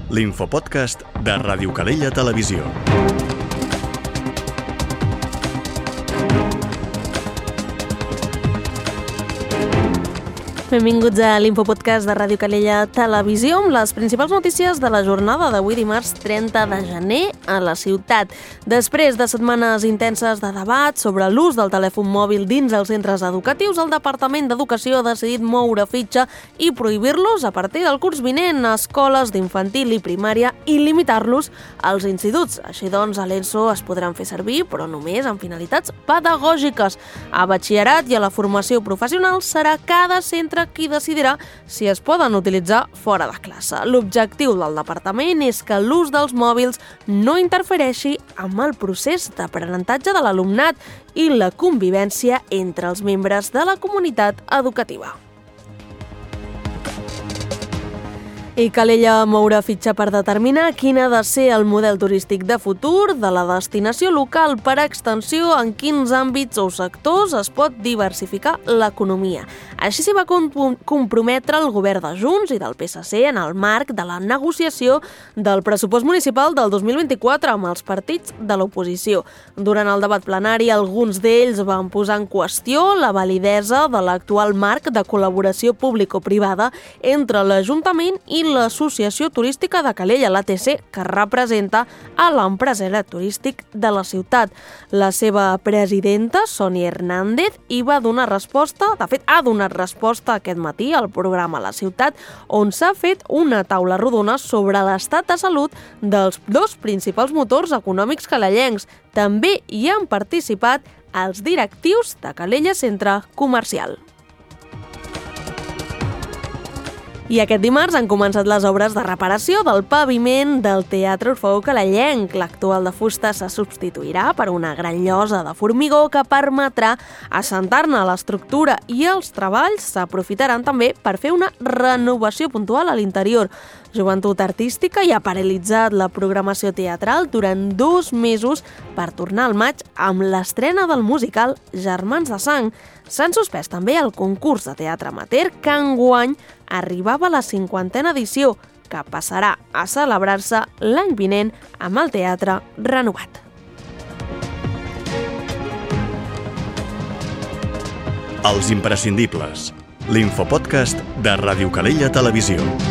l'infopodcast de Ràdio Calella Televisió. Benvinguts a l'Infopodcast de Ràdio Calella Televisió amb les principals notícies de la jornada d'avui dimarts 30 de gener a la ciutat. Després de setmanes intenses de debat sobre l'ús del telèfon mòbil dins els centres educatius, el Departament d'Educació ha decidit moure fitxa i prohibir-los a partir del curs vinent a escoles d'infantil i primària i limitar-los als instituts. Així doncs, a l'ESO es podran fer servir, però només amb finalitats pedagògiques. A batxillerat i a la formació professional serà cada centre qui decidirà si es poden utilitzar fora de classe. L'objectiu del departament és que l'ús dels mòbils no interfereixi amb el procés d'aprenentatge de l'alumnat i la convivència entre els membres de la comunitat educativa. I Calella mourà fitxa per determinar quin ha de ser el model turístic de futur de la destinació local. Per extensió, en quins àmbits o sectors es pot diversificar l'economia. Així s'hi va comprometre el govern de Junts i del PSC en el marc de la negociació del pressupost municipal del 2024 amb els partits de l'oposició. Durant el debat plenari, alguns d'ells van posar en qüestió la validesa de l'actual marc de col·laboració público-privada entre l'Ajuntament i l'Associació Turística de Calella, l'ATC, que representa a l'empresari turístic de la ciutat. La seva presidenta, Sònia Hernández, hi va donar resposta, de fet, ha donat resposta aquest matí al programa La Ciutat, on s'ha fet una taula rodona sobre l'estat de salut dels dos principals motors econòmics calellencs. També hi han participat els directius de Calella Centre Comercial. I aquest dimarts han començat les obres de reparació del paviment del Teatre Orfeó Calellenc. L'actual de fusta se substituirà per una gran llosa de formigó que permetrà assentar-ne l'estructura i els treballs s'aprofitaran també per fer una renovació puntual a l'interior. Joventut Artística hi ha paralitzat la programació teatral durant 2 mesos per tornar al maig amb l'estrena del musical Germans de Sang. S'han suspès també el concurs de teatre amateur que enguany arribava a la 50a edició, que passarà a celebrar-se l'any vinent amb el teatre renovat. Els imprescindibles, l'infopodcast de Ràdio Calella Televisió.